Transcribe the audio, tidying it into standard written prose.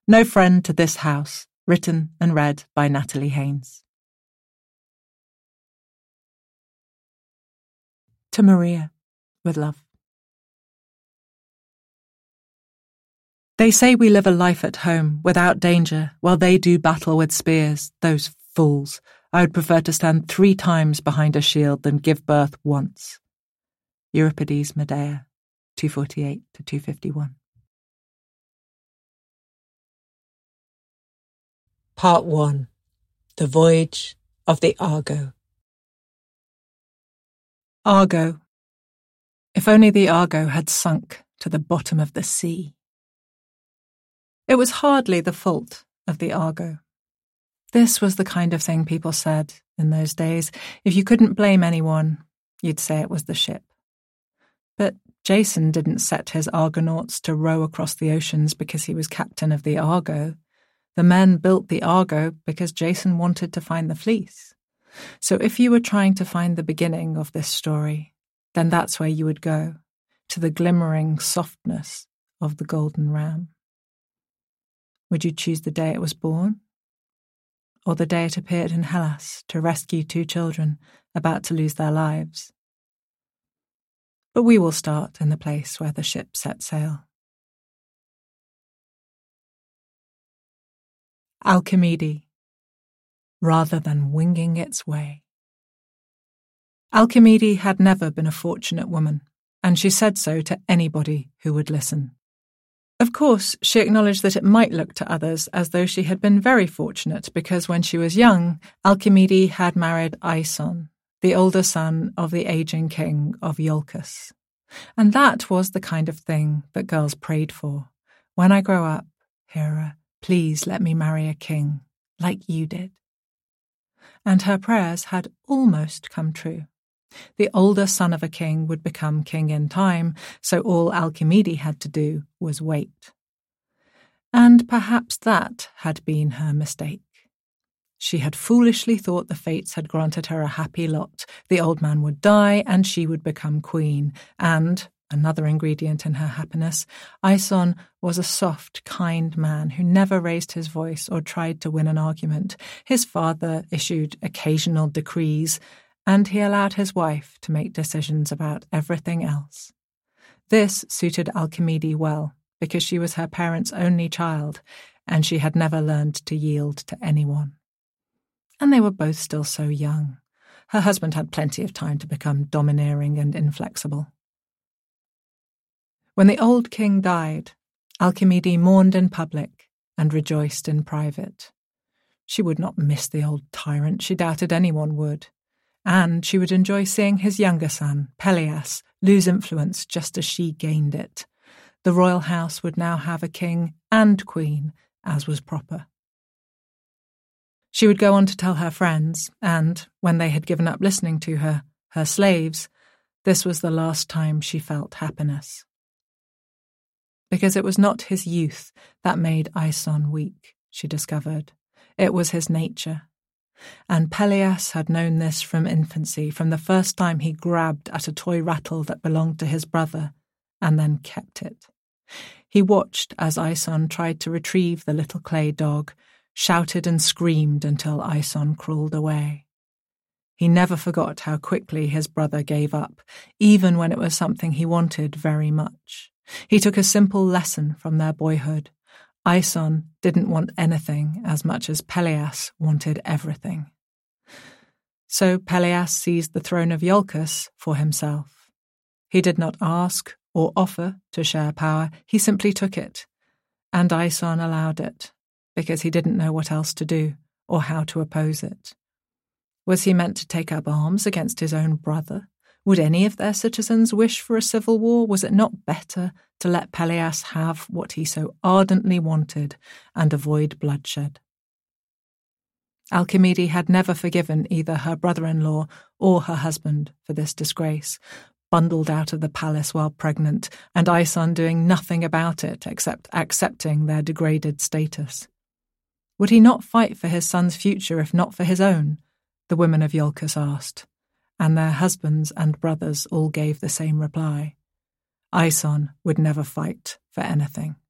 No Friend to This House, written and read by Natalie Haynes. To Maria, with love. They say we live a life at home, without danger, while they do battle with spears, those fools. I would prefer to stand 3 times behind a shield than give birth once. Euripides Medea, 248-251. Part 1. The Voyage of the Argo. Argo. If only the Argo had sunk to the bottom of the sea. It was hardly the fault of the Argo. This was the kind of thing people said in those days. If you couldn't blame anyone, you'd say it was the ship. But Jason didn't set his Argonauts to row across the oceans because he was captain of the Argo. The men built the Argo because Jason wanted to find the fleece. So if you were trying to find the beginning of this story, then that's where you would go, to the glimmering softness of the golden ram. Would you choose the day it was born? Or the day it appeared in Hellas to rescue 2 children about to lose their lives? But we will start in the place where the ship set sail. Alcimede, rather than winging its way. Alcimede had never been a fortunate woman, and she said so to anybody who would listen. Of course, she acknowledged that it might look to others as though she had been very fortunate because when she was young, Alcimede had married Aeson, the older son of the aging king of Iolcus. And that was the kind of thing that girls prayed for. When I grow up, Hera, please let me marry a king, like you did. And her prayers had almost come true. The older son of a king would become king in time, so all Alcimede had to do was wait. And perhaps that had been her mistake. She had foolishly thought the fates had granted her a happy lot. The old man would die and she would become queen. And, another ingredient in her happiness, Aeson was a soft, kind man who never raised his voice or tried to win an argument. His father issued occasional decrees, and he allowed his wife to make decisions about everything else. This suited Alcimede well, because she was her parents' only child, and she had never learned to yield to anyone. And they were both still so young. Her husband had plenty of time to become domineering and inflexible. When the old king died, Alcimede mourned in public and rejoiced in private. She would not miss the old tyrant, she doubted anyone would. And she would enjoy seeing his younger son, Peleus, lose influence just as she gained it. The royal house would now have a king and queen, as was proper. She would go on to tell her friends, and, when they had given up listening to her, her slaves, this was the last time she felt happiness. Because it was not his youth that made Aeson weak, she discovered. It was his nature. And Peleus had known this from infancy, from the first time he grabbed at a toy rattle that belonged to his brother, and then kept it. He watched as Aeson tried to retrieve the little clay dog, shouted and screamed until Aeson crawled away. He never forgot how quickly his brother gave up, even when it was something he wanted very much. He took a simple lesson from their boyhood. Aeson didn't want anything as much as Peleus wanted everything. So Peleus seized the throne of Iolcus for himself. He did not ask or offer to share power, he simply took it. And Aeson allowed it, because he didn't know what else to do or how to oppose it. Was he meant to take up arms against his own brother? Would any of their citizens wish for a civil war? Was it not better to let Peleus have what he so ardently wanted and avoid bloodshed? Alcimede had never forgiven either her brother-in-law or her husband for this disgrace, bundled out of the palace while pregnant, and Aeson doing nothing about it except accepting their degraded status. Would he not fight for his son's future if not for his own? The women of Iolcus asked, and their husbands and brothers all gave the same reply. Aeson would never fight for anything.